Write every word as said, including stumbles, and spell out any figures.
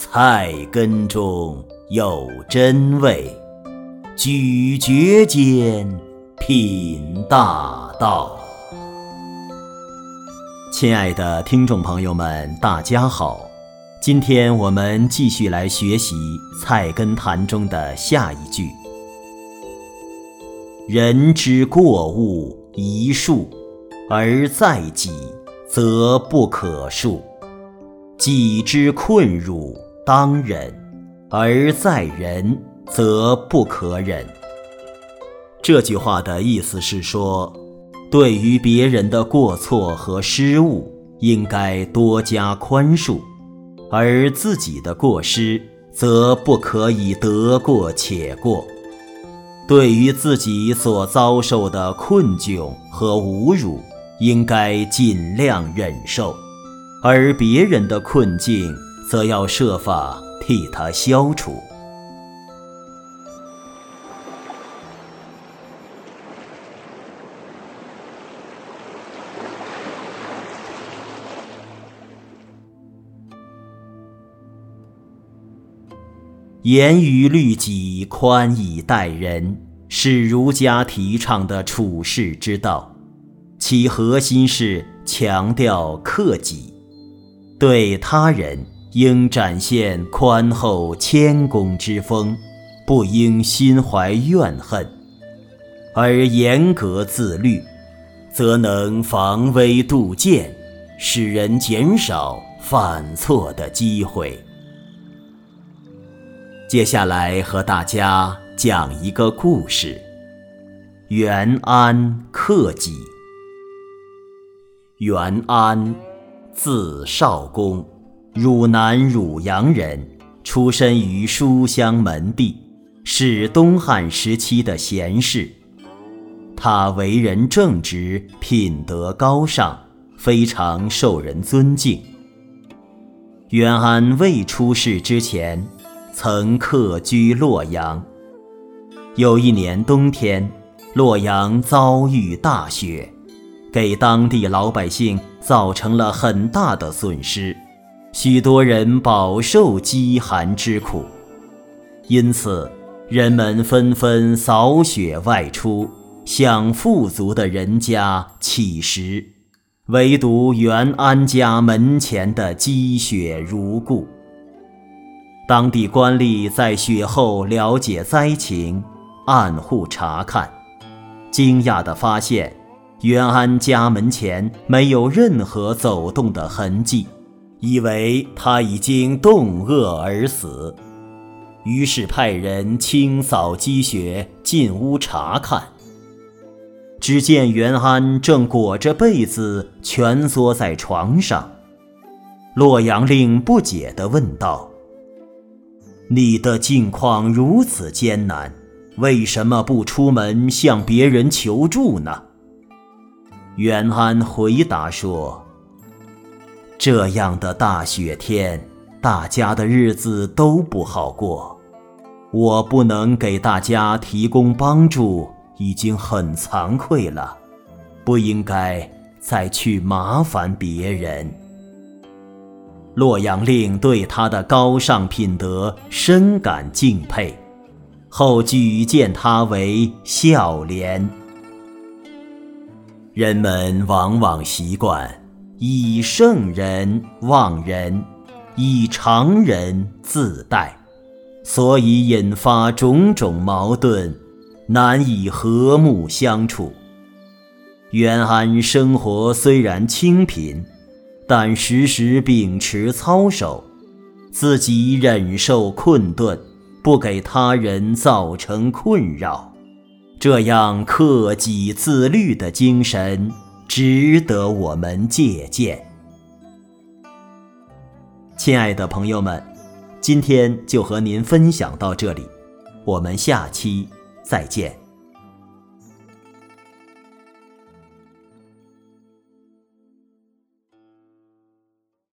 菜根中有真味，咀嚼间品大道。亲爱的听众朋友们，大家好，今天我们继续来学习《菜根谭》中的下一句：人之过恶一数，而在己，则不可恕；己之困辱当忍，而在人，则不可忍。这句话的意思是说，对于别人的过错和失误，应该多加宽恕，而自己的过失，则不可以得过且过。对于自己所遭受的困窘和侮辱，应该尽量忍受，而别人的困境，则要设法替他消除。严于律己，宽以待人，是儒家提倡的处世之道，其核心是强调克己，对他人应展现宽厚谦恭之风，不应心怀怨恨，而严格自律，则能防微杜渐，使人减少犯错的机会。接下来和大家讲一个故事：袁安克己。袁安，字少公，汝南汝阳人，出身于书香门第，是东汉时期的贤士。他为人正直，品德高尚，非常受人尊敬。袁安未出仕之前，曾客居洛阳。有一年冬天，洛阳遭遇大雪，给当地老百姓造成了很大的损失，许多人饱受饥寒之苦。因此，人们纷纷扫雪外出，向富足的人家乞食，唯独袁安家门前的积雪如故。当地官吏在雪后了解灾情，按户查看，惊讶地发现袁安家门前没有任何走动的痕迹，以为他已经冻饿而死，于是派人清扫积雪，进屋查看。只见袁安正裹着被子蜷缩在床上。洛阳令不解地问道：你的境况如此艰难，为什么不出门向别人求助呢？袁安回答说：这样的大雪天，大家的日子都不好过，我不能给大家提供帮助，已经很惭愧了，不应该再去麻烦别人。洛阳令对他的高尚品德深感敬佩，后举荐他为孝廉。人们往往习惯以圣人忘人，以常人自待，所以引发种种矛盾，难以和睦相处。袁安生活虽然清贫，但时时秉持操守，自己忍受困顿，不给他人造成困扰，这样克己自律的精神值得我们借鉴。亲爱的朋友们，今天就和您分享到这里，我们下期再见。